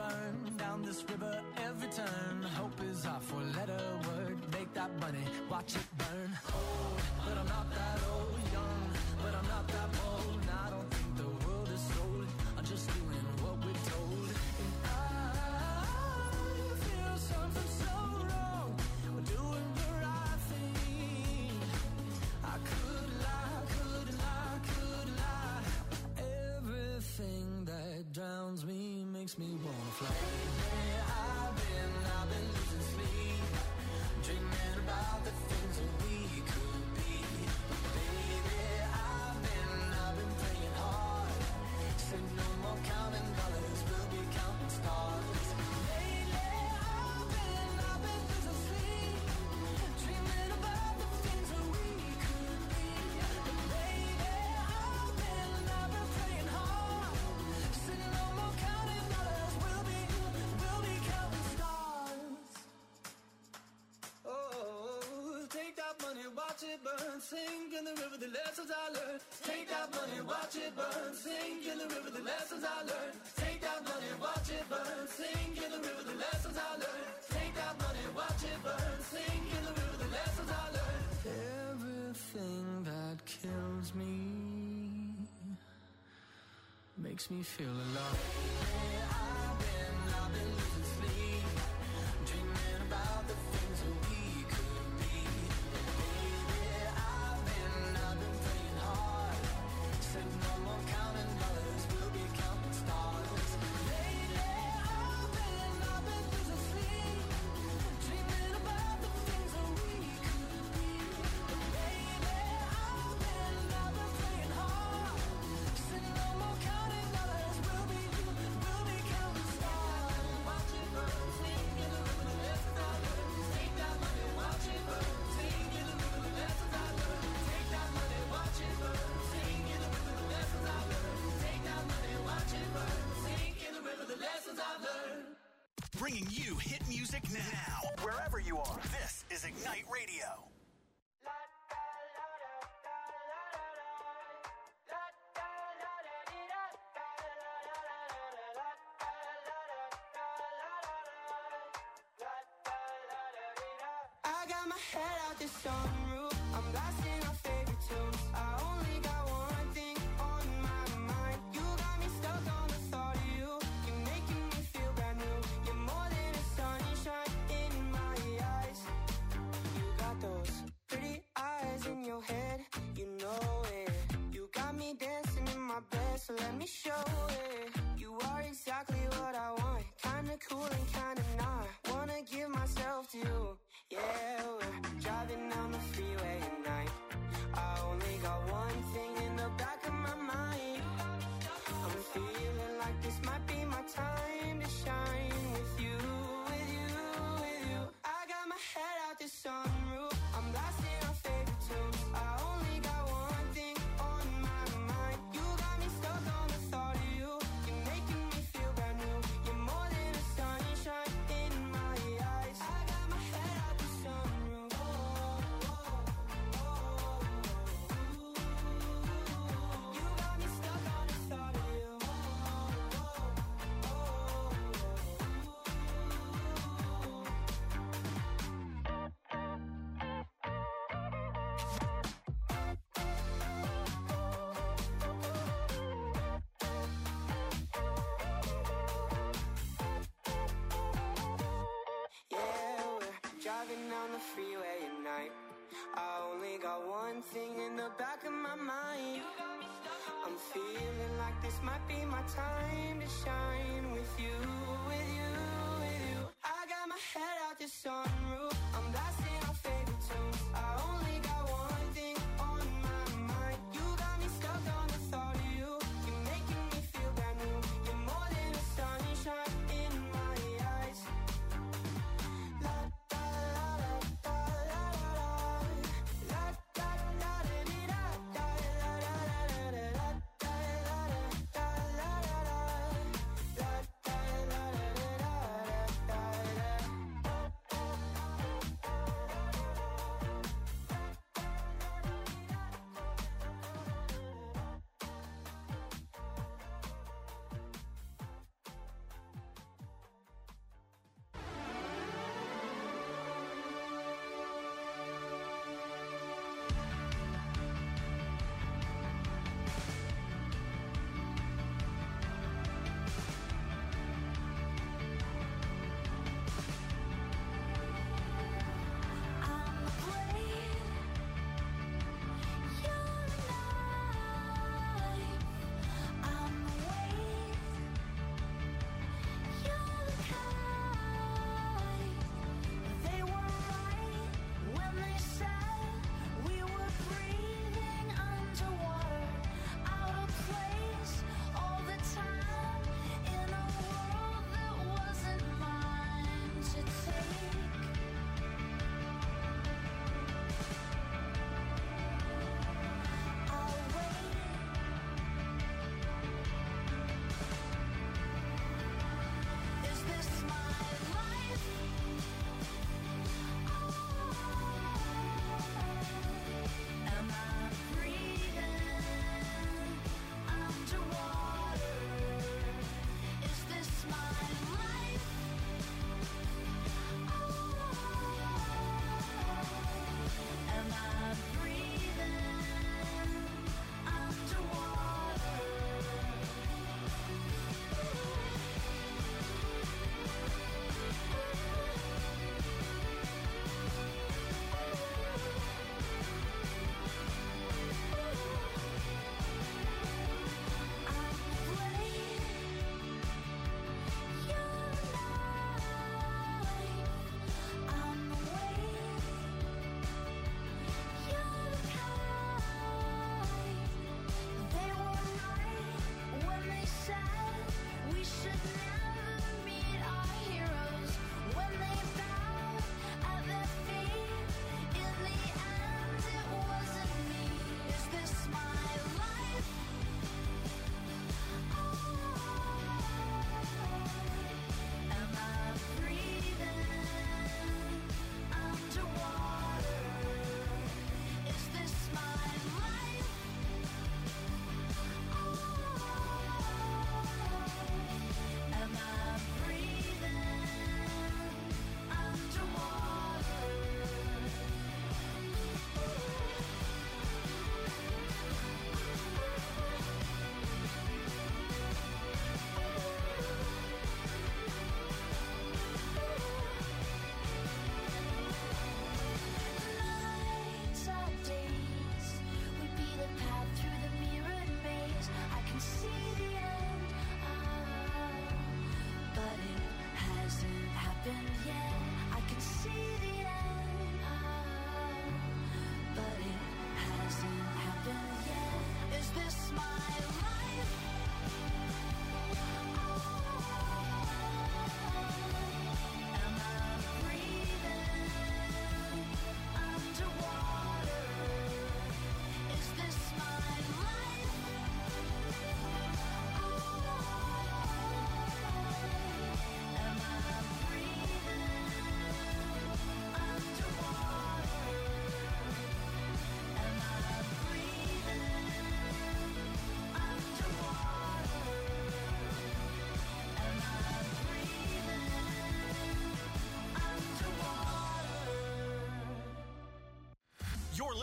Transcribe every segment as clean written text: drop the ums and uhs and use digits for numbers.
burn down this river every turn. Hope is our four-letter word. Make that money, watch it burn. Old, but I'm not that old. Young, but I'm not that bold. And I don't think the world is sold. I'm just doing what we're told. And I feel something so wrong. We're doing the right thing. I could lie, could lie, could lie. Everything that drowns me makes me wanna fly. I've been losing sleep, dreaming about the things that we could be. Baby, I've been praying hard. Said no more counting dollars, we'll be counting stars. Lately, I've been losing sleep, dreaming about the things that we could be. Baby, I've been praying hard. Said no more counting dollars, we'll be counting stars. Oh, take that money, watch it burn, sink in the river, the lessons I learned. Take that money, watch it burn, sink in the river, the lessons I learned. Take that money, watch it burn, sink in the river, the lessons I learned. Take that money, watch it burn, sink in the river, the lessons I learned. Everything that kills me makes me feel alive. I've been losing sleep, dreaming about the things that we could be. Baby, I've been praying hard. Said no more counting dollars, we'll be counting stars. Lately, I've been losing sleep, dreaming about the things that we could be. Baby, I've been praying hard. Said no more counting dollars, we'll be counting stars. Watch it burn, sink in the river, the lessons I learned. Take that money, watch it burn, sink in the river, the lessons I learned. Take that money, watch it burn, sink in the river, the lessons I learned. Take that money, watch it burn, sink in the river, the lessons I learned. Bringing you hit music now, wherever you are. This is Ignite Radio. I got my head out the sunroof. I'm blasting our favorite tunes. I only got one thing on my mind. You got me stuck on the thought of you. You're making me feel brand new. You're more than a sunshine in my eyes. You got those pretty eyes in your head. You know it. You got me dancing in my bed, so let me show it. You are exactly what I want. Kinda cool and kinda not. Wanna give myself to you. Yeah, we're driving down the freeway at night. I only got one thing in the back of my mind. I'm feeling like this might be my time to shine with you, with you, with you. I got my head out the sunroof. I'm blasting our favorite tunes. I only got one thing on my mind. You got me stuck on the thought of you. You're making me feel brand new. You're more than a sunshine in my eyes. I got my head out the sunroof. You got me stuck on the thought of you. Yeah, we're driving down the freeway at night. I only got one thing in the back of my mind. I'm feeling like this might be my time to shine with you, with you, with you. I got my head out the sunroof. I'm blasting our favorite tunes. I only got one thing on my mind. You got me stuck on the thought of you. You're making me feel brand new. You're more than a sunshine in my eyes. La da la da la la la da da da dee da da la la la la da da la da la la la.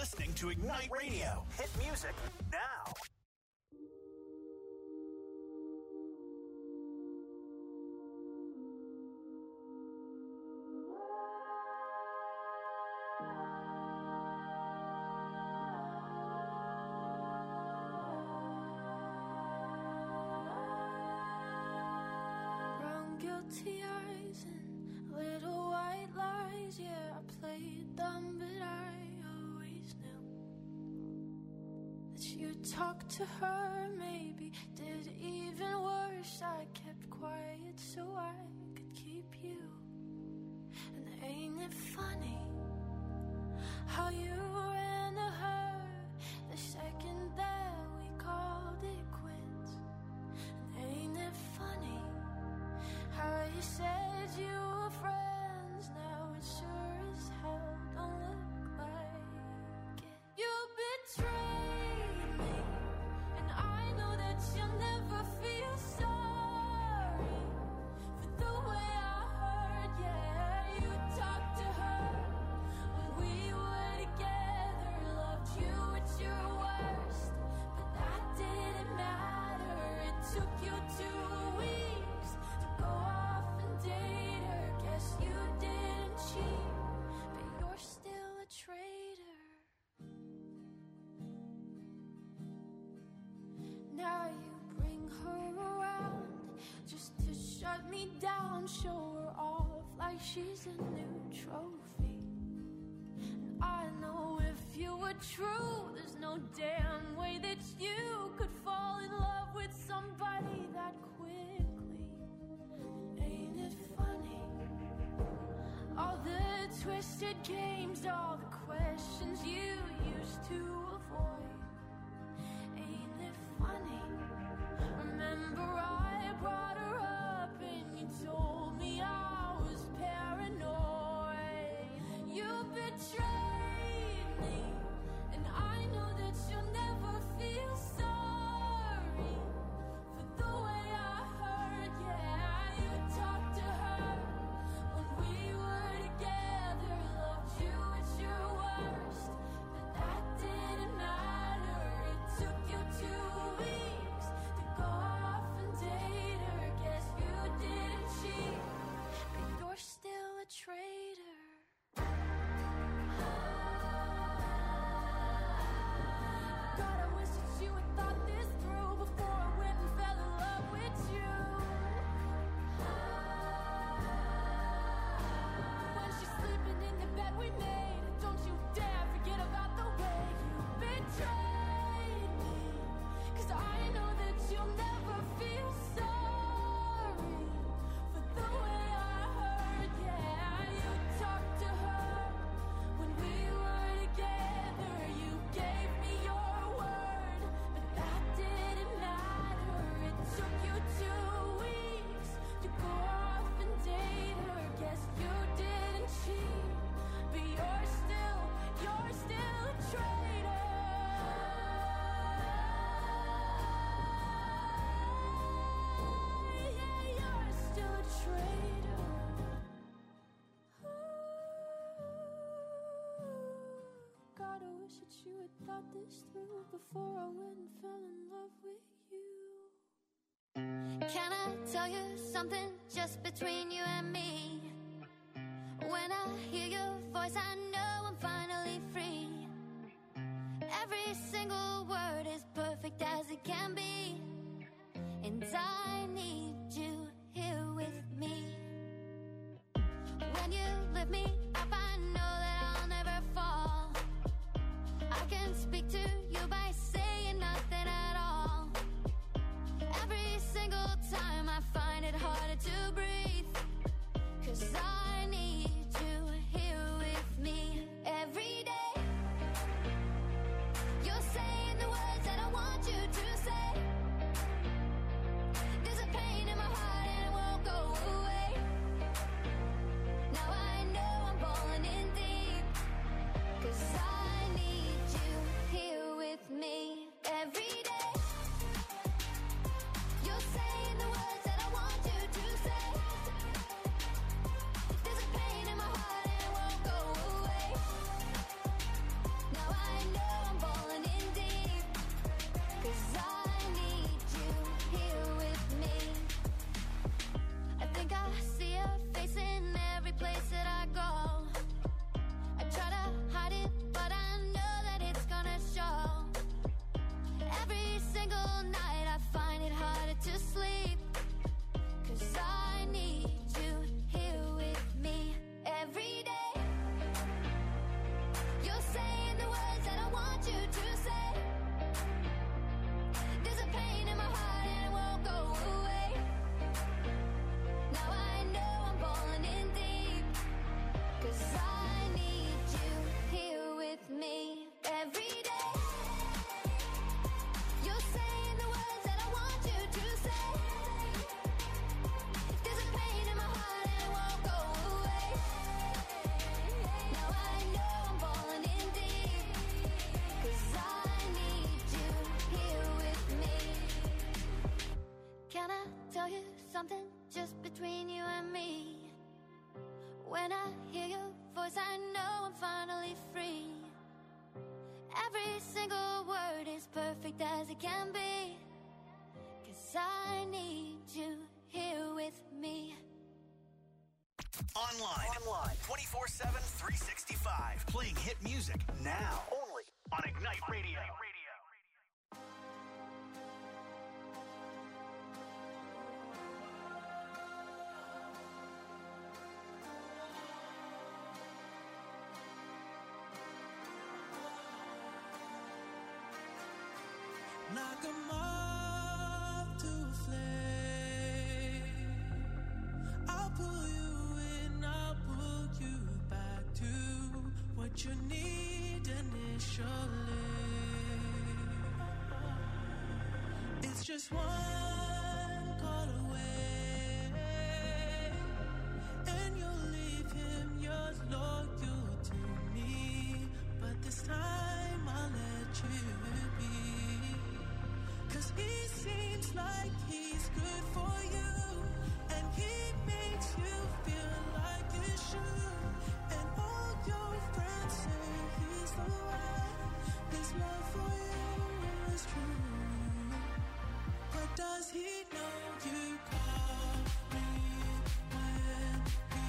listening to Ignite Radio. Hit music now. Brown guilty eyes and little white lies. Yeah, I played dumb, but I always knew that you talked to her. Maybe did even worse. I kept quiet so I could keep you. And ain't it funny how you ran to her the second that we called it quits? And ain't it funny how you said you were friends? Now it sure as hell don't look like it. You betrayed me, and I know that you'll never feel sorry for the way I heard. Yeah, you talked to her when we were together, loved you at your worst, but that didn't matter. It took you 2 weeks to go off and date her. Guess you didn't cheat, but you're still a traitor. Now you bring her around just to shut me down, show her off like she's a new trophy. And I know if you were true, there's no damn way that you could fall in love with somebody that quickly. Ain't it funny? All the twisted games, all the questions you used to avoid. Ain't it funny? Remember I brought her up and you told me I was paranoid. You betrayed me, and I know that you'll never feel sorry for the way I heard. Yeah, you talked to her when we were together, loved you at your worst, but that didn't matter. It took you 2 weeks to go off and date her. Guess you didn't cheat, but you're still a traitor. God, I wish that you had thought this through before I went and fell in love with you. When she's sleeping in the bed we made, don't you dare forget about the way you betrayed me. 'Cause I know that you'll never feel sorry for the way I heard. Yeah, you talked to her when we were together. You gave me your word, but that didn't matter. It took you 2 weeks to go off and date her. Guess you didn't cheat, but you're still a traitor. Yeah, you're still a traitor. God, I wish that you had thought this through before I went and fell in love with you. Can I tell you something just between you and me? When I hear your voice, I know I'm finally free. Every single word is perfect as it can be, and I need you here with me. When you lift me up, I know that I'll never fall. I can speak to you by saying nothing at all. Every single time I find it harder to breathe, 'cause I need you here with me every day. You're saying the words that I want you to say. There's a pain in my heart and it won't go away. Now I know I'm falling in deep, 'cause I need you here with me every day. You're saying the words that I want you to say. There's a pain in something just between you and me. When I hear your voice, I know I'm finally free. Every single word is perfect as it can be, 'cause I need you here with me. Online 24/7, 365. Playing hit music now. Only on Ignite Radio. Knock 'em off to a flame. I'll pull you in, I'll pull you back to what you need initially. It's just one call away, and you'll leave him yours loyal to me. But this time I'll let you be. 'Cause he seems like he's good for you, and he makes you feel like you should. And all your friends say he's the one. His love for you is true. But does he know you call me when he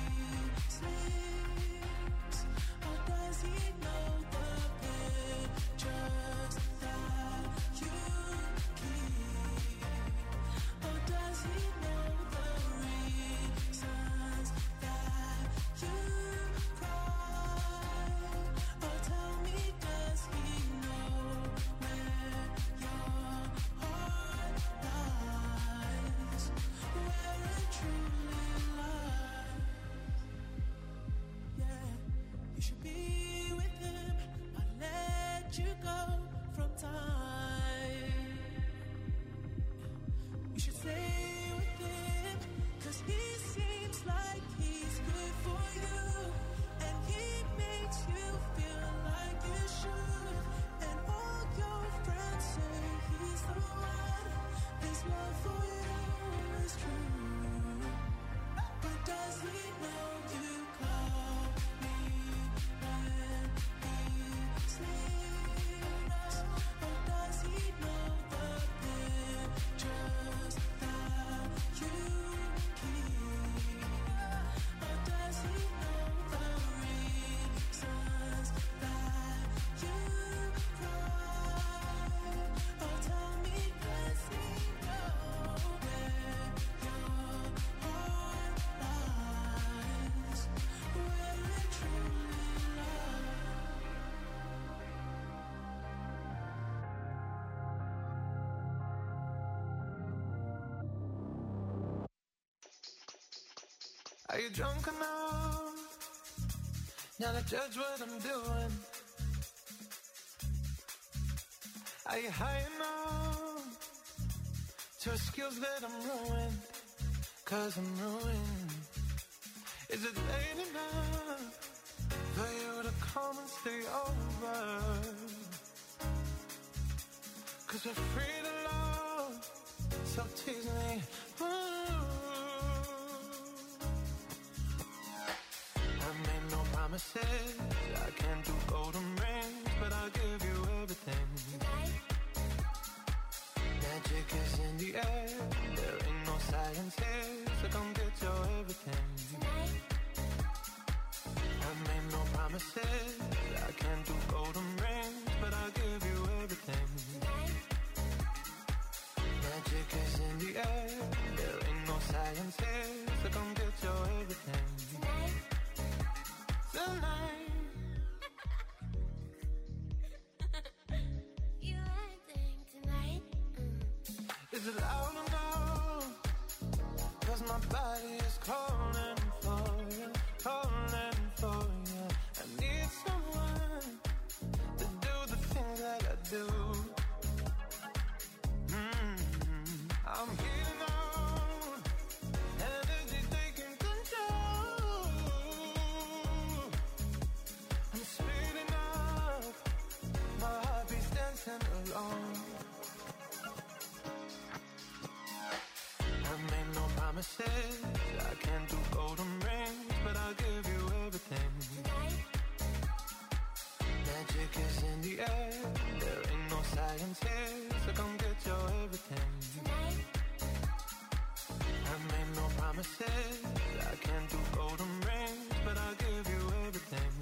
sleeps? Or does he know the pictures that you keep? Or does he know the reasons that you cry? Or tell me, does he know where your heart lies? Where it truly lies? Yeah, you should be with him, but let you go from time. You should stay with him, 'cause he seems like he's good for you, and he makes you feel like you should. And all your friends say he's the one. His love for you is true. But does he know you call me when he sleeps? Or does he know the pictures that you keep? Or does he know the reasons that you cry? Or tell me, does he know where your heart lies? Where it truly lies? Are you drunk enough now to judge what I'm doing? Are you high enough to excuse that I'm ruined? 'Cause I'm ruined. Is it late enough for you to come and stay over? 'Cause we're free to love, so tease me. I made no promises, I can't do golden rings, but I'll give you everything. Magic is in the air, there ain't no science here, so come get your everything. I made no promises, I can't do golden rings, but I'll give you everything. Magic is in the air, there ain't no science here, so come get your everything. Tonight. You acting tonight? Is it loud enough? 'Cause my body is calling for you, calling for you. I need someone to do the things that I do. I'm heating on, energy taking control. I'm speeding up, my heart beats dancing alone. I made no promises. promises. I can't do golden rings, but I'll give you everything. Magic is in the air. There ain't no science here, so come get your everything. I made no promises. I can't do golden rings, but I'll give you everything.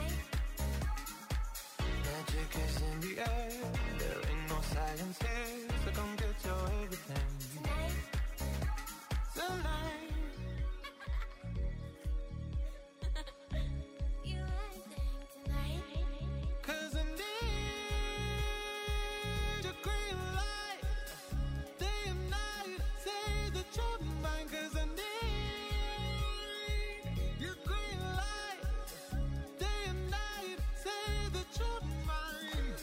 Magic is in the air. There ain't no science here, so come get your everything. Tonight. You anything tonight? 'Cause I need a green light, day and night. Say that you're mine, 'cause I need your green light, day and night. Say that you're mine.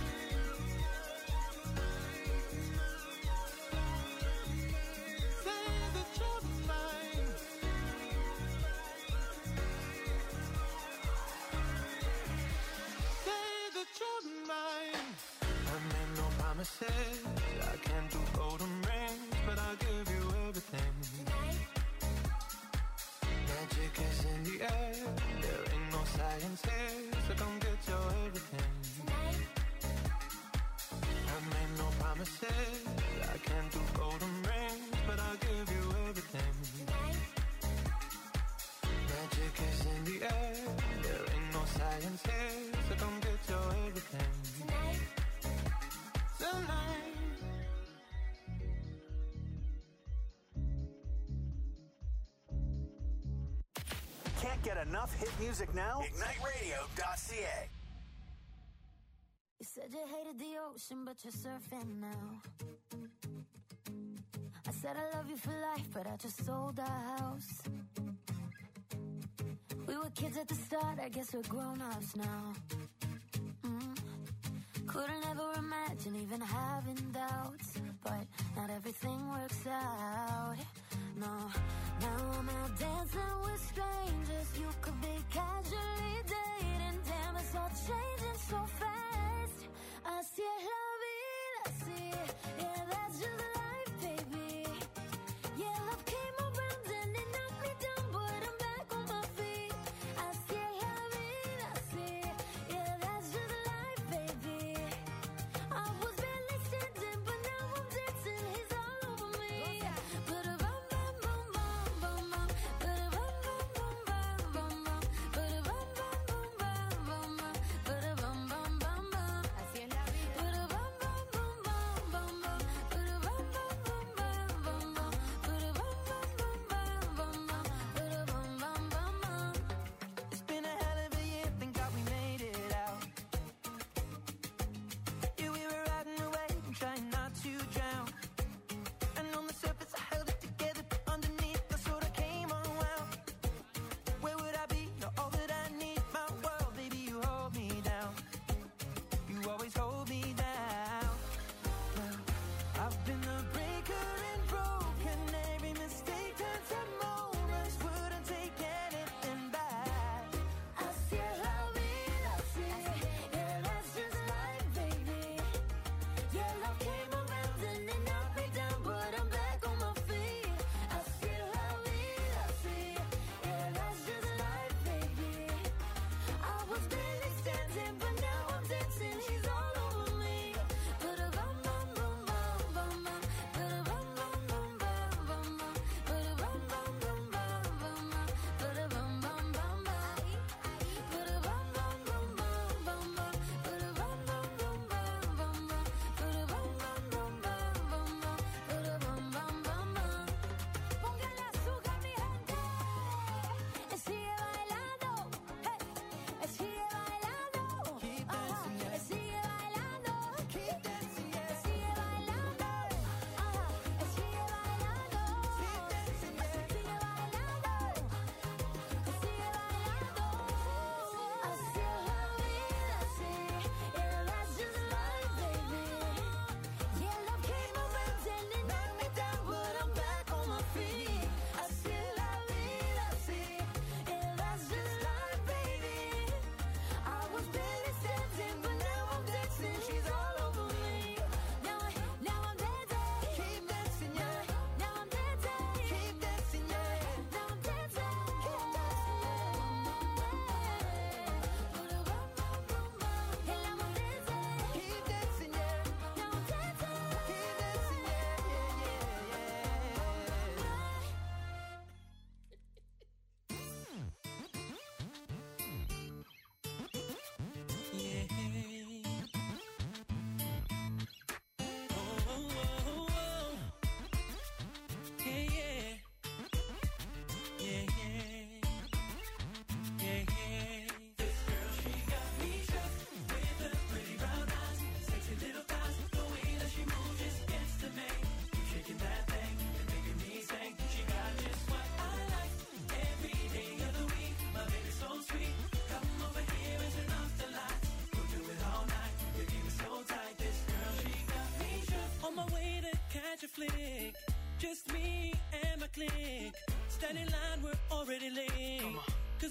Say that you're mine. Say that you're mine. I made no promises. I can't do golden rings, but I'll give you everything. Magic is in the air. There ain't no science here, so come get your everything. I made no promises. I can't do golden rings, but I'll give you everything. Magic is in the air. There ain't no science here, so come get your everything. Tonight. Can't get enough hit music now? IgniteRadio.ca. You said you hated the ocean, but you're surfing now. I said I love you for life, but I just sold our house. We were kids at the start, I guess we're grown-ups now. Couldn't ever imagine even having doubts, but not everything works out. No, now I'm out dancing with strangers. You could be casually dating. Damn, it's all changing so fast. Así es la vida, sí. Yeah, that's just life, baby. Yeah, love came around and it knocked me down, but I'm back on my feet. Así es la vida, sí. Yeah, that's just life, baby. I was barely standing, but now I'm dancing. He's all over me. Ba-da-bum, bum, bum, bum, bum, bum. Ba-da-bum, bum, bum, bum, bum, bum. Ba-da-bum, bum, bum, bum, bum, bum. Ba-da-bum, bum,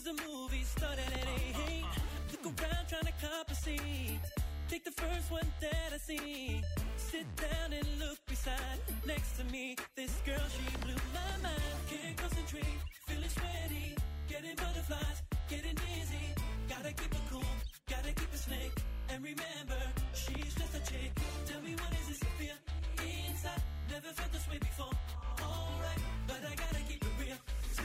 the movie started at 8. Look around trying to compensate. Take the first one that I see. Sit down and look beside. Next to me, this girl, she blew my mind. Can't concentrate, feeling sweaty. Getting butterflies, getting dizzy. Gotta keep it cool, gotta keep it slick. And remember, she's just a chick. Tell me what is this I feel inside? Never felt this way before. Alright, but I gotta keep it real.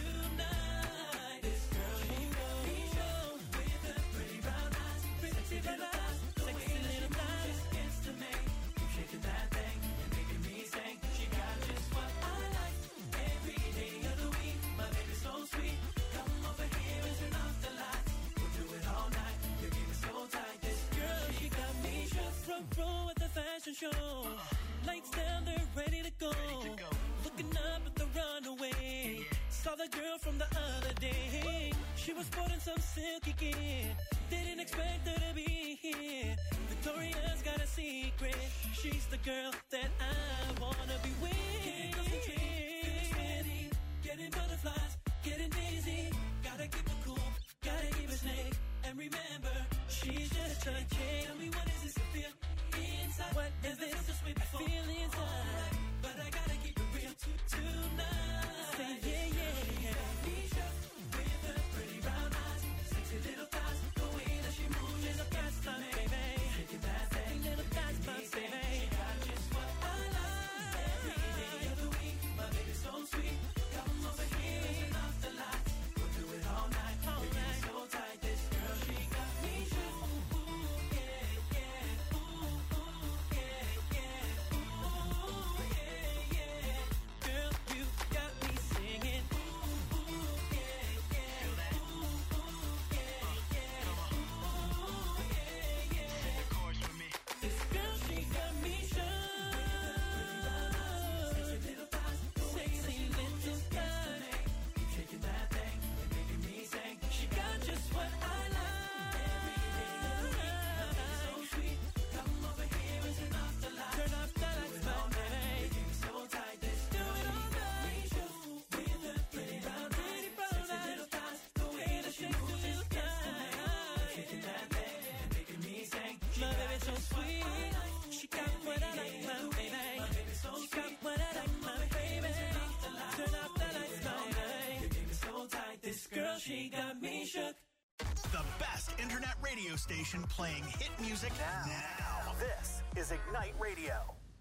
Tonight, this girl, she got me show. With her pretty brown eyes, pretty brown eyes. The way that she moves gets to me. Keep shaking that thing and making me sing. She got just what I like. Every day of the week, my baby's so sweet. Come over here and turn off the lights. We'll do it all night. You keep it so tight. This girl, she got me just front row at the fashion show. Lights down, they're ready to go. Looking up at the runaway. Saw the girl from the other day. She was sporting some silky gear. Didn't expect her to be here. Victoria's got a secret. She's the girl that I wanna be with. Can't concentrate, feeling sweaty. Getting butterflies, getting dizzy. Gotta keep it cool, gotta keep it slick. And remember, she's just a chick. Tell me what is this I feel inside? What is this I feel inside? But I gotta keep it real tonight. Say yeah, yeah, yeah. With her pretty brown eyes, sexy little thighs. The way that she moves is a best time, baby. Shaking that thing, little thighs, my baby. She got just what I like. Every day of the week, my baby's so sweet. Come over here and turn off the lights. We'll do it all night. All night. So tight, this girl, she got me shook. Ooh, yeah, yeah. Ooh, ooh, yeah, yeah. Ooh, yeah, yeah. Girl, you got me singing. Ooh, ooh, yeah, yeah. Ooh, ooh, yeah, yeah. Ooh, yeah, yeah. Sing the chorus with me. This girl, she got me shook. Sexy little thighs, sexy little thighs. Keep shaking that thing and making me sing. She got just what I like. Every day of the week, my baby's so sweet. Come over here and turn off the lights. Turn off the lights, my baby. You keep me so tight. This do it all night. With her pretty brown eyes, sexy little thighs. The way that she moves is gets to me. Shaking that thing and making me sing. My baby's so sweet. She got what I like, my baby. She got what I like, my baby. Turn off the lights, my baby. You keep me so tight. This girl, she got me shook. The best internet radio station playing hit music now. This is Ignite Radio.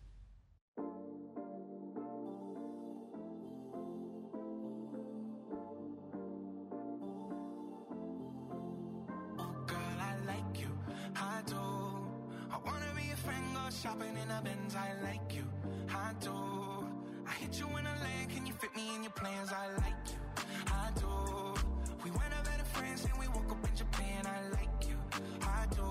Girl, I like you, I do. I wanna be a friend, go shopping in a Benz. I like you, I do. I hit you in a land, can you fit me in your plans? I like you, I do. We went up better friends and we woke up in Japan. I like you, I do.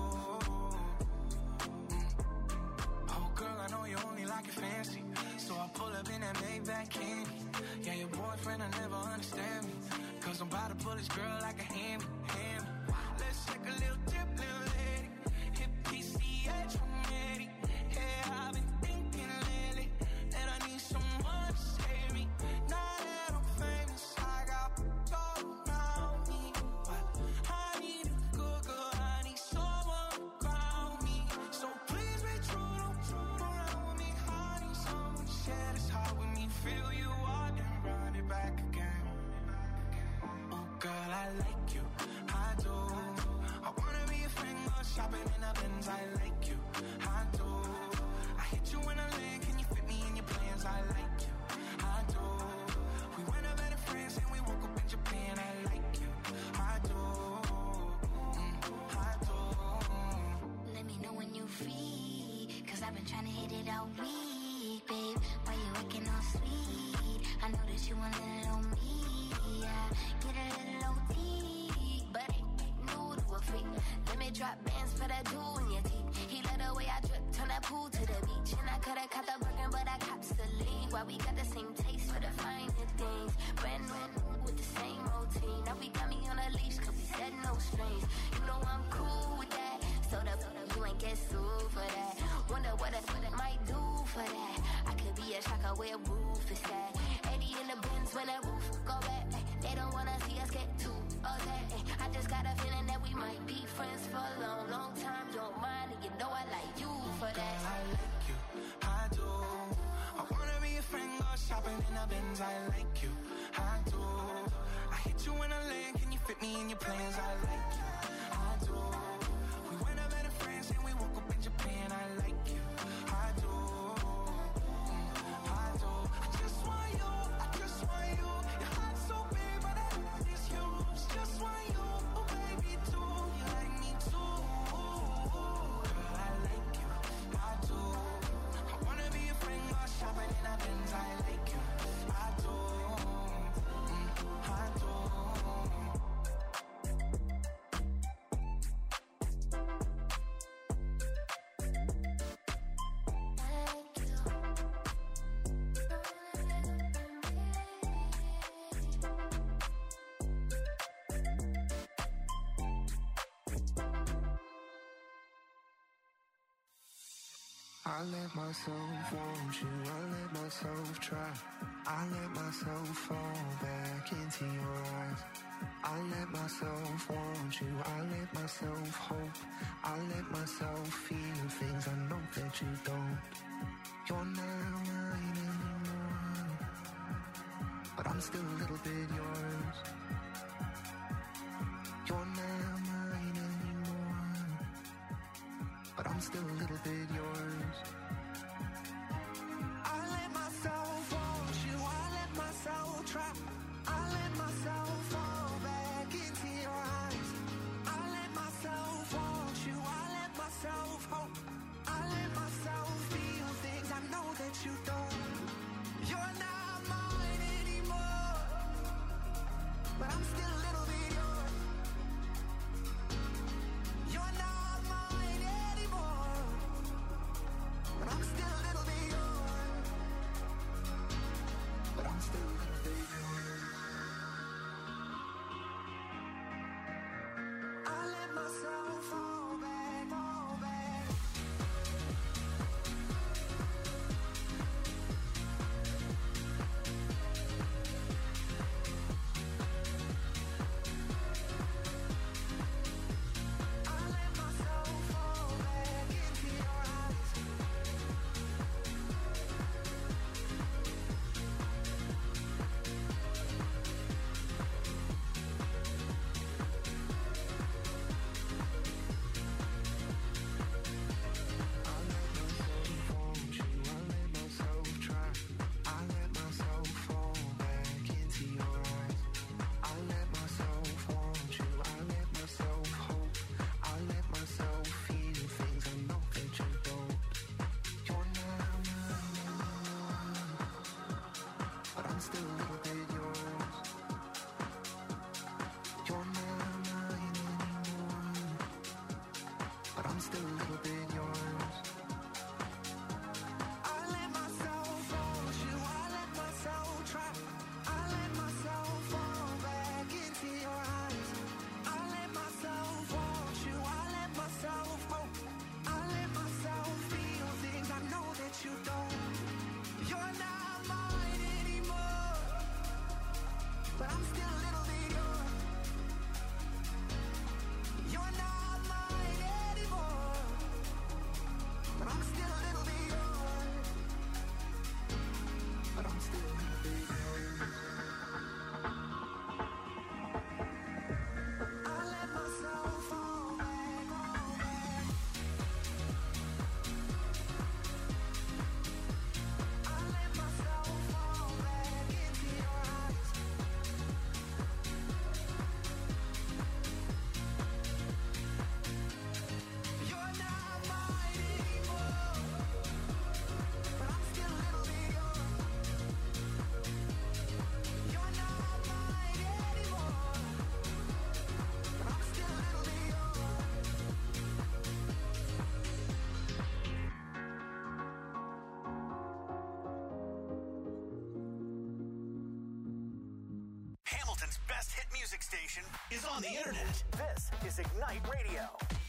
Oh girl, I know you only like it fancy, so I pull up in that Maybach candy. Yeah, your boyfriend will never understand me, cause I'm about to pull this girl like a hammy. Let's take a little dip, little lady. Hit PCH, I'm ready. Yeah, I've been thinking lately that I need someone to save me. Now that I'm famous, I got gold around me, but I need a good girl. I need someone to ground me. So please be true, don't around with me. I need someone to share this heart with me. Feel you out and run it back again. Oh girl, I like you, I do. I wanna be a friend, go shopping in a Benz. I like you, I do. I hit you in a lane, can you fit me in your plans? I like you, I do. We went up better friends and we woke up in Japan. I like you, I do. I do. Let me know when you free, cause I've been trying to hit it all week, babe. Why you acting all sweet? I know that you want a little on me, yeah. Get a little OT, but ain't new to a freak. Let me drop bands for that jewel in your teeth. He let the way I drip, turn that pool to the beach. And I coulda caught the Birkin, but I cops the lead. Why we got the same taste for the finer things. Brand new with the same routine. Now we got me on a leash, cause we said no strings. You know I'm cool with that. So you ain't get sued for that. Wonder what I might do for that. I could be a shocker where roof is at. 80 in the Benz when that roof go back. They don't wanna see us get too upset. a Benz, I like you, I do. I hit you in a land, can you fit me in your plans? I like you, I do. We went up in France and we woke up in Japan, I like you, I do. I do. I just want you, I just want you. Your heart's so big, but I know it's yours. Just want you, oh baby, too. You like me too, girl, I like you, I do. I wanna be a friend, go shopping in a Benz, I like you, I do, I do. I let myself want you, I let myself try. I let myself fall back into your eyes. I let myself want you, I let myself hope. I let myself feel things I know that you don't. You're not mine anymore, but I'm still a little bit yours. You're not mine anymore, but I'm still a little bit yours. I let myself want you, I let myself try. I let myself fall back into your eyes. I let myself want you, I let myself hope. I let myself feel things I know that you don't. You're not mine anymore, but I'm still a little bit yours. You're not mine anymore, but I'm still a little bit yours. But I'm still a little bit yours. I let myself fall back, fall back. I let myself fall back into your eyes. I let myself want you, I let myself try. I let myself fall back into your eyes. I let myself want you, I let myself hope. I let myself feel things I know that you don't. You're not mine anymore, but I'm still a little bit yours. You're not mine anymore, but I'm still a little bit yours. I let myself want you, I let myself try. I let myself fall back into your eyes. I let myself want you, I let myself hope. I let myself feel things I know that you don't. You're not mine anymore, but I'm still a little bit yours. You're not mine anymore, but I'm still a little bit yours. But I'm still a little bit yours. I let myself fall back, fall back. I let myself fall back into your eyes. You're not mine anymore, but I'm still a little bit yours. You're not mine anymore, but I'm still a little bit yours. Hamilton's best hit music station is on the internet. This is Ignite Radio.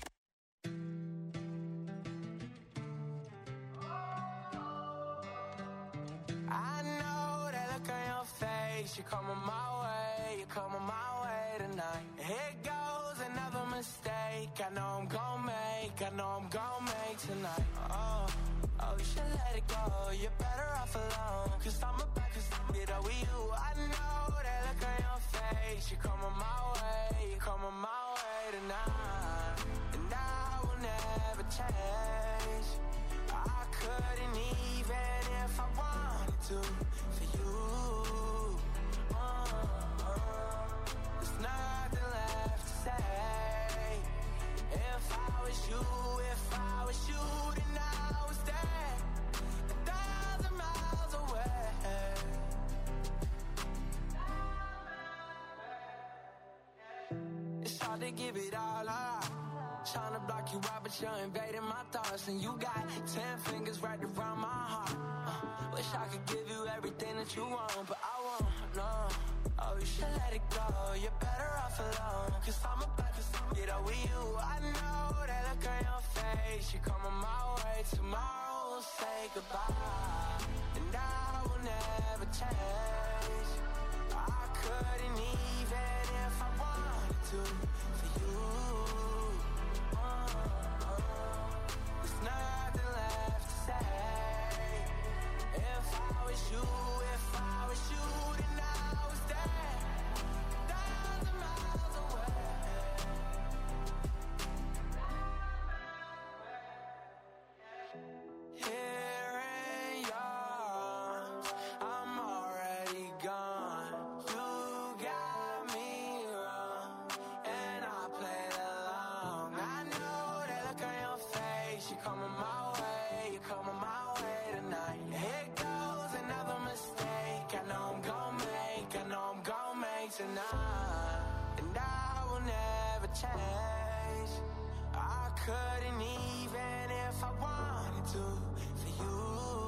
I know that look on your face. You're coming my way, you're coming my way tonight. Here goes another mistake. I know I'm gonna make tonight. Oh, Oh, you should let it go, you're better off alone. Cause I'm about to get up with you. I know that look on your face. You're coming my way, you're coming my way tonight. And I will never change. I couldn't even if I wanted to for you. There's nothing left to say. If I was you, then I was there 1,000 miles away. It's hard to give it all up. Trying to block you out, but you're invading my thoughts. And you got 10 fingers right around my heart. Wish I could give you everything that you want, but I won't, no. Oh, you should let it go, you're better off alone. Cause I'm about to get up with you. I know that look on your face. You're coming my way, tomorrow we'll say goodbye. And I will never change. I couldn't even if I wanted to for you. There's nothing left to say. If I was you, then I was there 1,000 miles away. Here in yours, I'm already gone. You got me wrong, and I played along. I know that look on your face. You're coming my way, you're coming my way tonight. Here goes another mistake. I know I'm gon' make tonight. And I will never change. I couldn't even if I wanted to for you.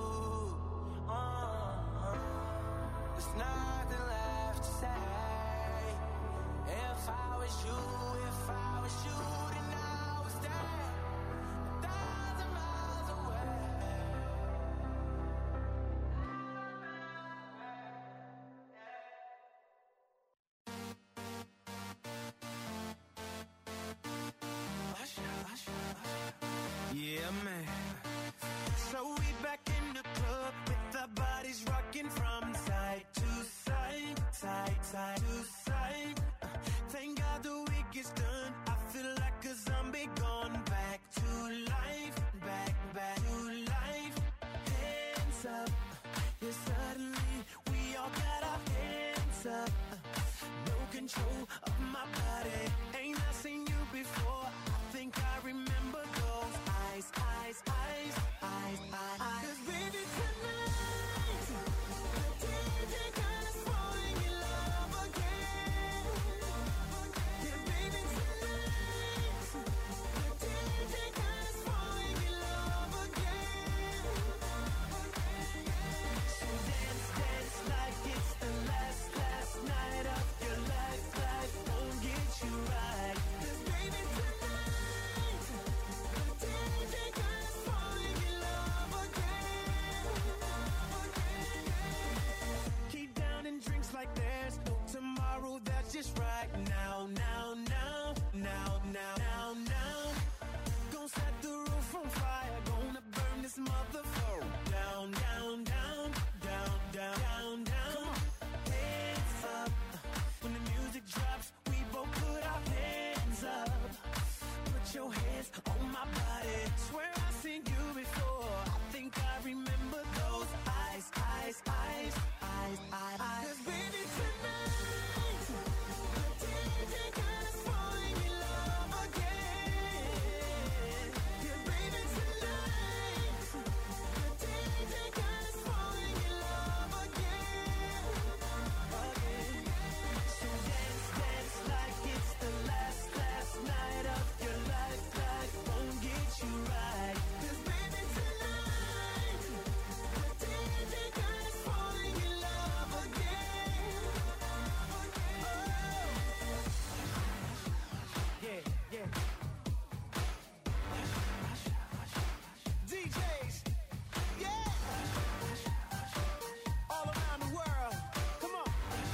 There's nothing left to say. If I was you, then I was there 1,000 miles away. Yeah, man. So we back in the club with our bodies rocking from side to side, side to side. Thank God the week is done. I feel like a zombie gone back to life, back to life. Hands up, yeah, suddenly we all got our hands up. No control of my body. Ain't I seen you before? I think I remember those eyes. 'Cause baby tonight, the DJ got us falling in love again. Yeah, baby tonight, the DJ got us falling in love again. So dance like it's the last night of your life. Life won't get you right. 'Cause baby tonight, the DJ got us falling in love again. Keep downing drinks like there's no tomorrow. That's just right now. Gonna set the roof on fire. Gonna burn this motherfucker down. Come on, hands up. When the music drops, we both put our hands up. Put your hands on my body. Swear I've seen you before. I think I remember those eyes. 'Cause baby tonight, the DJ got us falling in love again. Yeah, baby tonight, the DJ got us falling in love again. So dance like it's the last night of your life. Life won't get you right. 'Cause baby tonight, the DJ got us falling in love again. Yeah. DJs, yeah. All around the world. Come on.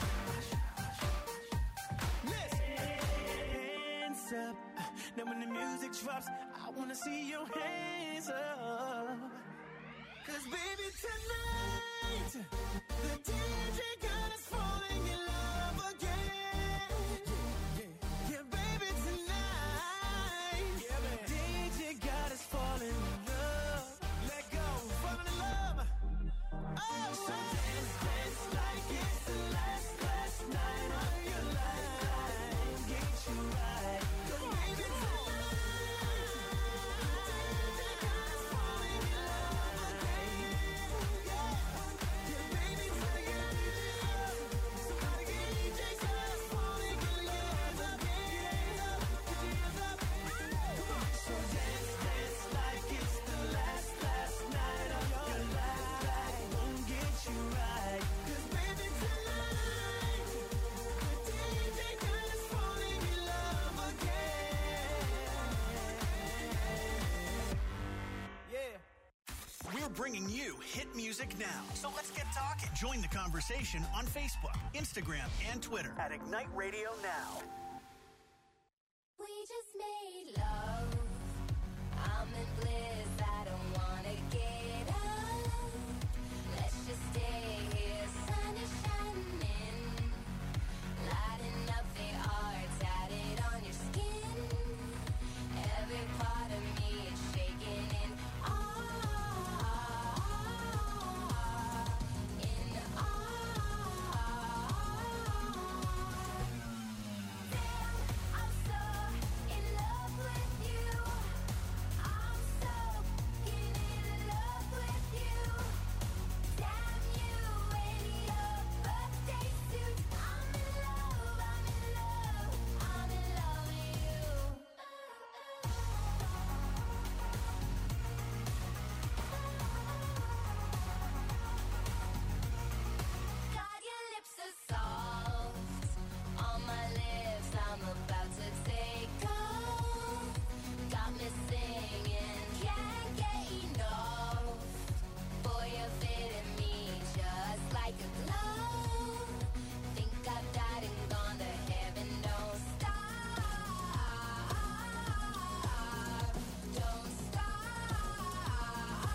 Listen. Hands up. Now when the music drops, I wanna see your hands up. 'Cause baby, tonight, the DJ got us falling in love again. Yeah, baby, tonight, DJ got us falling in love. Let go, falling in love. Oh, so dance, dance like it's the last night of your life. Get you right. 'Cause baby, tonight, DJ got us falling in love again. Yeah, baby, somebody get DJ got us falling in love again. Get your hands up. Come on. So dance, dance like it's the last night of your life. Won't get you right. 'Cause baby, tonight, the DJ got us falling in love again. Yeah. We're bringing you hit music now. So let's get talking. Join the conversation on Facebook, Instagram, and Twitter at Ignite Radio Now. We just made love. I'm in bliss. I don't wanna get up. Let's just stay here. Sun is shining, lighting up the art tatted on your skin. Every part of me is shaking in awe, in awe. Damn, I'm so in love with you. I'm so in love with you. Damn you in your birthday suit. I'm in love, I'm in love, I'm in love with you. God, your lips are soft on my lips. I'm about to take off. Got me singing, can't get enough. Boy, you're fitting me just like a glove. Think I've died and gone to heaven. Don't stop, don't stop.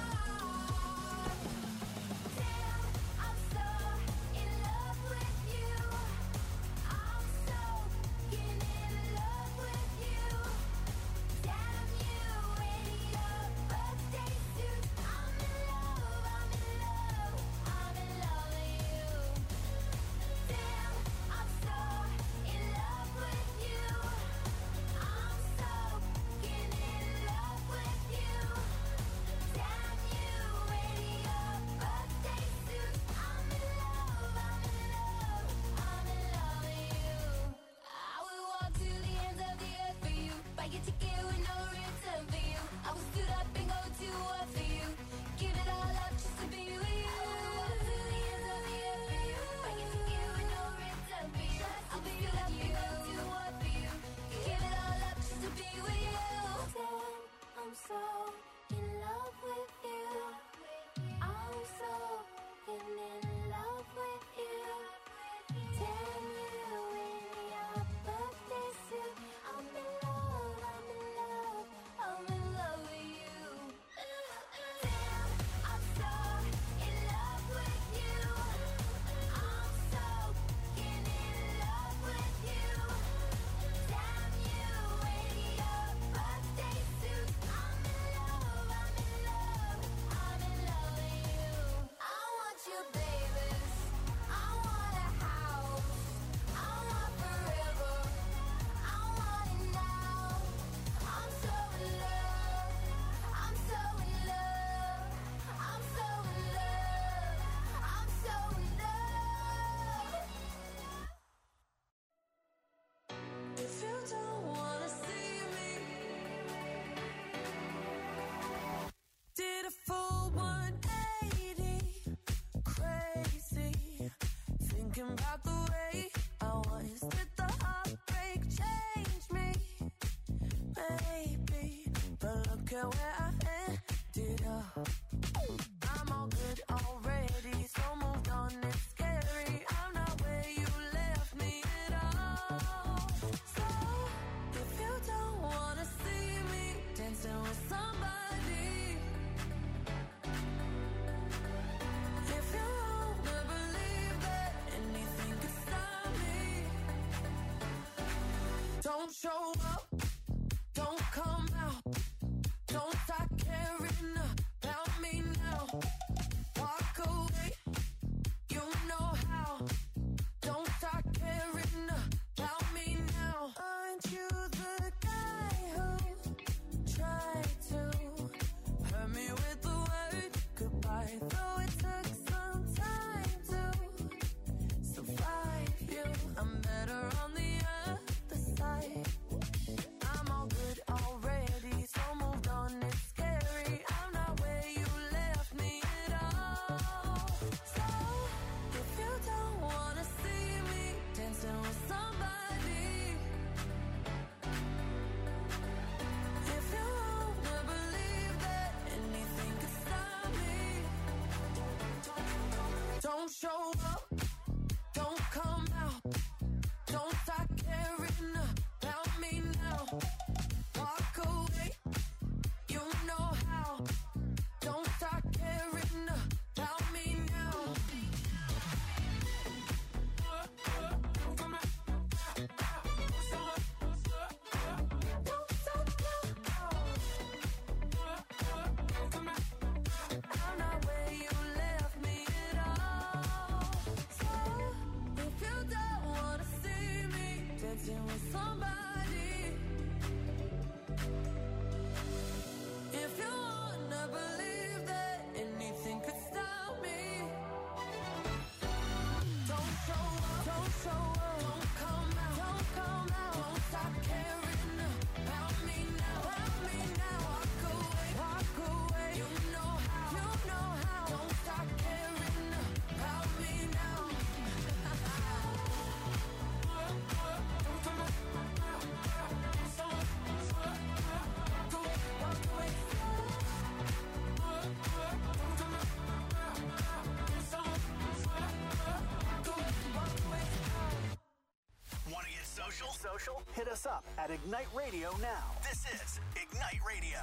Damn, I'm so in love with you. I'm so in love with you. Damn you in your birthday suit. I'm in love, I'm in love, I'm in love with you. Damn, I'm so in love with you. I'm so in love with you. Damn you in your birthday suit. I'm in love, I'm in love, I'm in love with you. I would walk to the ends of the earth for you. Buy your ticket with no return for you. I would stood up and go to war for you. Give it all up just to be with you. I would walk to the ends of the earth for you. Buy your ticket with no return for you. I would stood up and go to war for you. Give it all up just to be with you. Damn, I'm so in love with you. I'm so in love with you. Damn you in your birthday suit. I'm in love, I'm in love, I'm in love with you. Damn, I'm so in love with you. I'm so in love with you. Damn you in your birthday suit. I'm in love, I'm in love, I'm in love with you. I want you, babies. I want a house. I want forever. I want it now. I'm so in love. I'm so in love. I'm so in love. I'm so in love. If you don't wanna see me, did a full 180, crazy, thinking about the way I was. Did the heartbreak change me? Maybe, but look at where I ended up. I'm all good already, so moved on. It's scary. I'm not where you left me at all. So if you don't wanna see me dancing with somebody, Don't show up, don't come out, don't start caring about me now. Walk away, you know how. Don't start caring about me now. Aren't you the guy who tried to hurt me with the word goodbye? Though it took some time to survive you, I'm better on the other side. I'm all good already, so moved on, it's scary. I'm not where you left me at all. So, if you don't wanna see me dancing with somebody, if you wanna believe that anything could stop me, don't show up, don't come out, don't start caring about me now. Walk away, you know how. Don't start caring about me now. Don't stop now. I'm not where you left me at all. So, if you don't wanna see me dancing with somebody, if you wanna believe that anything could stop me, don't show up, don't show up, don't come out, don't come out, don't stop caring about me now, walk away, you know how, don't stop caring about me now. Want to get social? Social? Hit us up at Ignite Radio now. This is Ignite Radio.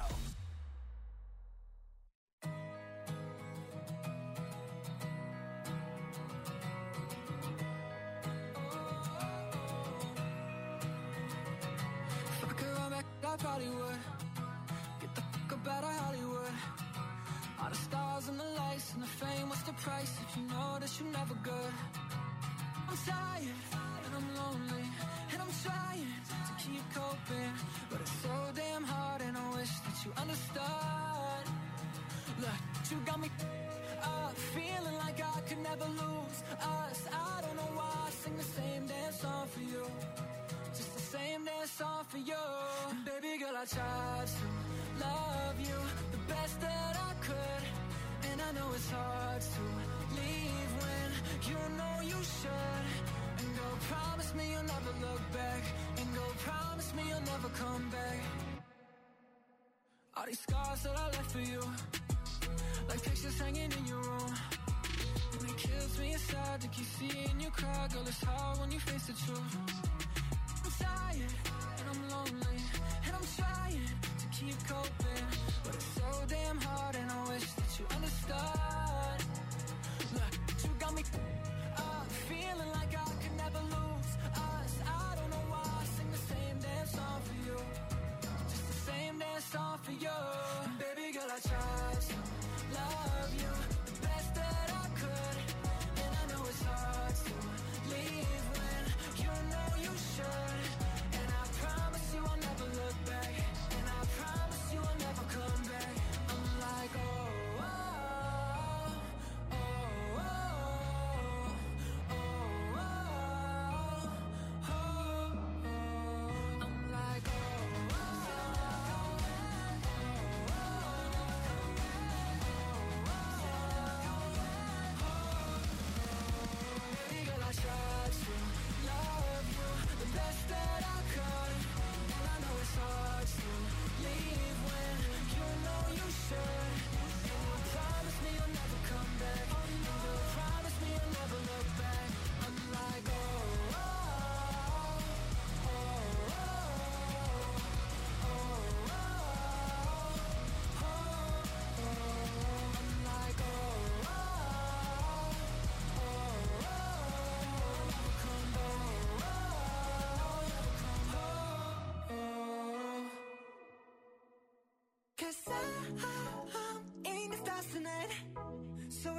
If I could run back, I probably would. Get the fuck up out of Hollywood. All the stars and the lights and the fame, what's the price if you know that you're never good? I'm tired and I'm lonely and I'm trying to keep coping, but it's so damn hard and I wish that you understood. Look, you got me feeling like I could never lose us. I don't know why I sing the same damn song for you, just the same damn song for you. And baby girl, I tried to love you the best that I could, and I know it's hard to leave when you know you should. And go promise me you'll never look back, and go promise me you'll never come back. All these scars that I left for you, like pictures hanging in your room, and it kills me inside to keep seeing you cry. Girl, it's hard when you face the truth. I'm tired and I'm lonely and I'm trying to keep coping, but it's so damn hard and I wish that you understood. Look, you got me feeling like I could never lose us. I don't know why I sing the same damn song for you, just the same damn song for you. And baby girl, I tried to love you the best that I could, and I know it's hard to leave when you know you should. And I promise you I'll never look back, and I promise you I'll never come back. I'm like, oh, oh, oh, oh, oh.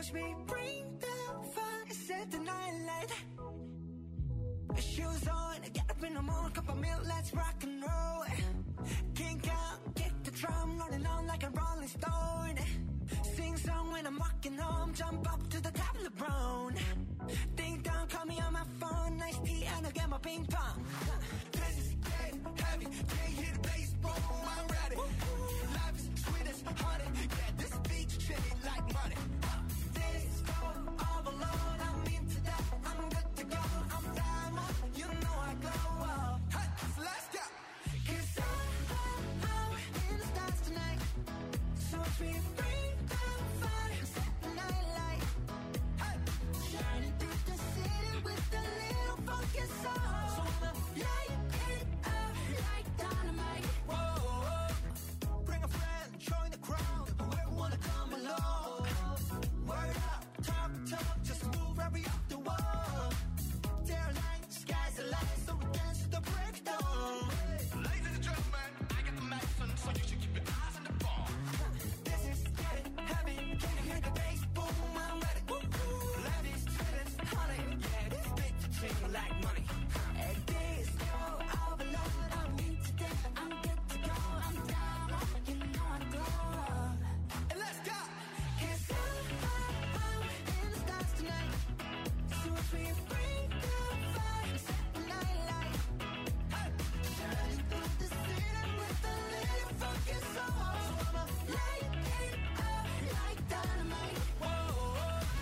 watch me bring the fire, set the night light. Shoes on, get up in the morning, cup of milk, let's rock and roll. Kink out, kick the drum, rolling on like a rolling stone. Sing song when I'm walking home, jump up to the top of the brown. Ding dong, call me on my phone, nice tea and I'll get my ping pong. This is getting heavy, can't hear the bass, boom, I'm ready. Life is sweet as honey, yeah, this beach chain like money. This go all alone, I'm into that, I'm good to go, I'm down, you know I glow up. Hey, so let's go. 'Cause I'm in the stars tonight, so watch me bring the fire, set the night light. Hey, shining through the city with a little funky soul. So I'ma light it up like dynamite. Whoa, bring a friend, join the crowd, whoever wanna come along. Word up, talk, just move every up the wall. Their light, sky's the light, so we dance to the breakdown. Ladies and gentlemen, I got the medicine, so you should keep your eyes on the ball. This is getting heavy, can you hear the bass? Boom, I'm ready. Life is sweet as honey, yeah, this bitch chain like money. And this go all alone, I'm into that, I'm good to go, I'm down, you know I glow up. And let's go. 'Cause I'm in the stars tonight, so watch me bring the fire, set the night light. Hey, shining through the city with a little funky soul. So I'ma light it up like dynamite. Whoa,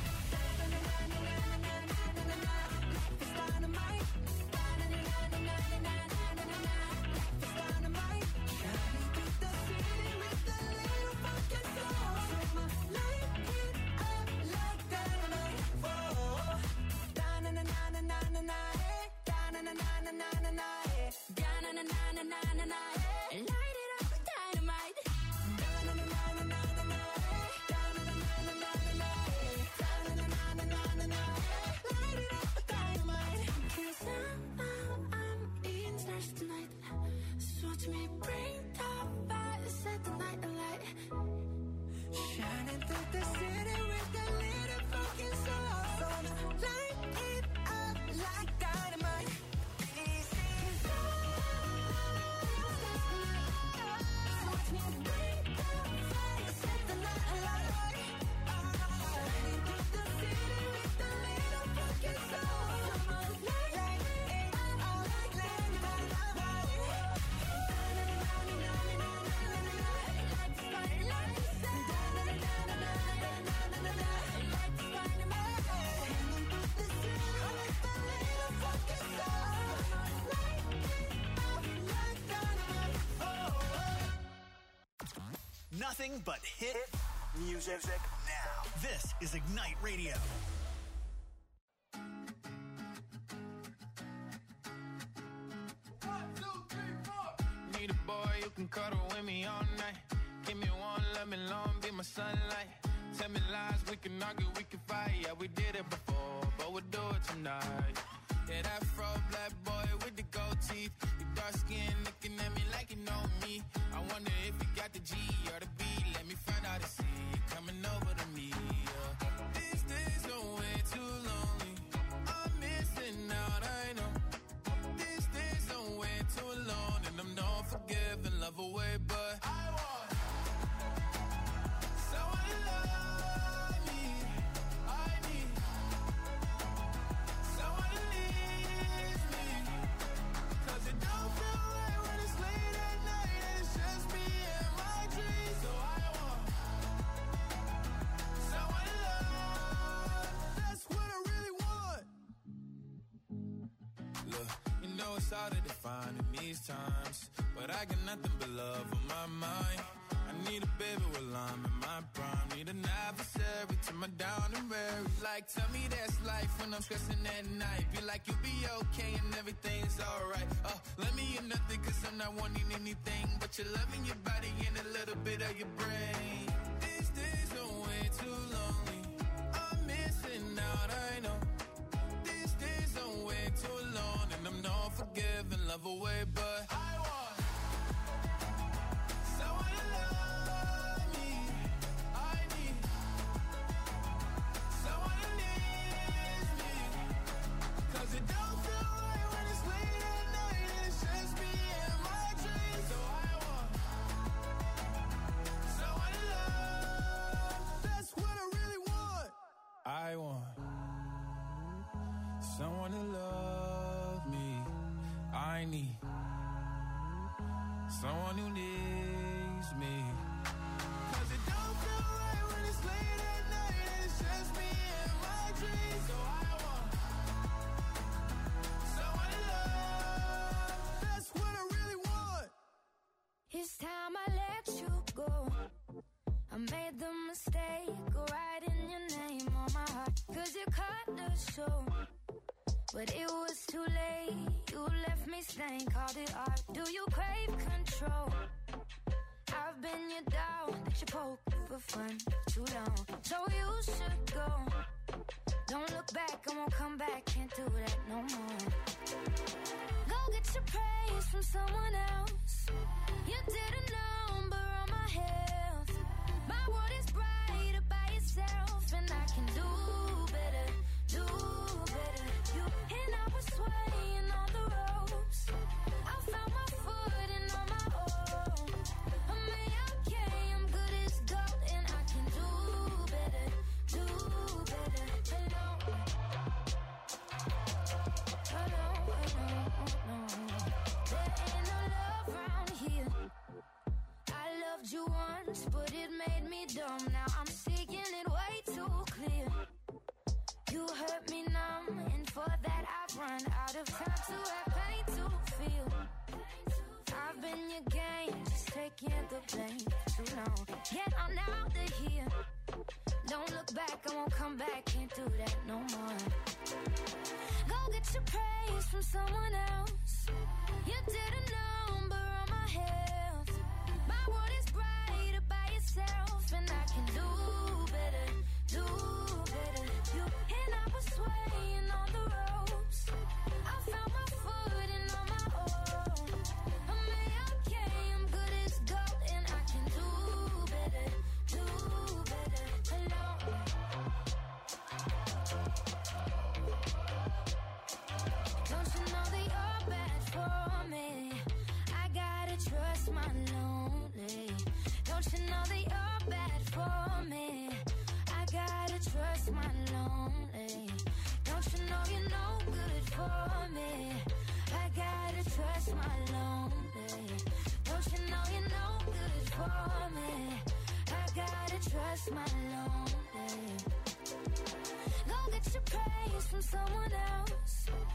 life is dynamite. Life is dynamite. Shining through the city with a little funky soul. So I'ma light it up like dynamite. Whoa, da-na-na-na-na-na-na, da-na-na-na-na-na-na, da-na-na-na-na-na-na, light it up with dynamite. Da-na-na-na-na-na-na, da-na-na-na-na-na-na, da-na-na-na-na-na-na, light it up with dynamite. 'Cause I'm in stars tonight, so watch me bring the fire, set the night alight. Shining through the city with a little funky soul. So light it up like dynamite. This is so watch me bring the fire, set the night alight. Shining through the city with a little funky soul. So light it up like dynamite. Nothing but hit music now. This is Ignite Radio. Need a boy who can cuddle with me all night. Give me one, let me long, be my sunlight. Tell me lies, we can argue, we can fight. Yeah, we did it before, but we'll do it tonight. Yeah, that fro black boy with the gold teeth. Your dark skin looking at me like you know me. I wonder if you got the G or the B. Let me find out and see you coming over to me. Yeah. These days are way too lonely. I'm missing out, I know. These days are way too alone, and I'm not forgiving, love away, but I want someone to love me. I need someone to leave me. 'Cause it don't feel right when it's late at night and it's just me and my dreams. So I want someone to love. That's what I really want. Look, you know it's hard to define in these times, but I got nothing but love on my mind. I need a baby while I'm in my prime. Need an adversary to my down and weary. Like, tell me that's life when I'm stressing at night. Be like, you'll be okay and everything's alright. Let me in nothing 'cause I'm not wanting anything but your love and your body and a little bit of your brain. These days are way too lonely. I'm missing out, I know. These days are way too alone, and I'm not forgiving, love away, but I want someone to love me. I need need someone who needs me. 'Cause it don't feel right when it's late at night and it's just me and my dreams. So I want someone to love. That's what I really want. It's time I let you go. I made the mistake of writing your name on my heart. 'Cause you cut the show, but it was too late. You left me stained, called it art. Do you crave control? I've been your dog that you poke for fun too long. So you should go. Don't look back, I won't come back. Can't do that no more. Go get your praise from someone else. You didn't know, but on my health. My world is brighter by yourself, and I can do better, do better. You and I was swaying on the ropes. I found my footing on my own. I'm okay, I'm good as gold, and I can do better, do better. Hello, hello, hello, there ain't no love around here. I loved you once, but it made me dumb. Now I'm seeing it way too clear. You hurt me numb, and for that I've run out of time to have pain to feel. I've been your game, just taking the blame too long. Yet I'm out of here. Don't look back, I won't come back. Can't do that no more. Go get your praise from someone else. You didn't know, but on my health. My world is brighter by yourself, and I can do better, do better. You and I was swaying on the ropes. I found my footing on my own. I'm okay, I'm good as gold, and I can do better, do better. Hello. Don't you know that you're bad for me? I gotta trust my lonely. Don't you know that you're bad for me? I gotta trust my lonely. Don't you know you're no good for me? I gotta trust my lonely. Don't you know you're no good for me? I gotta trust my lonely. Go get your praise from someone else.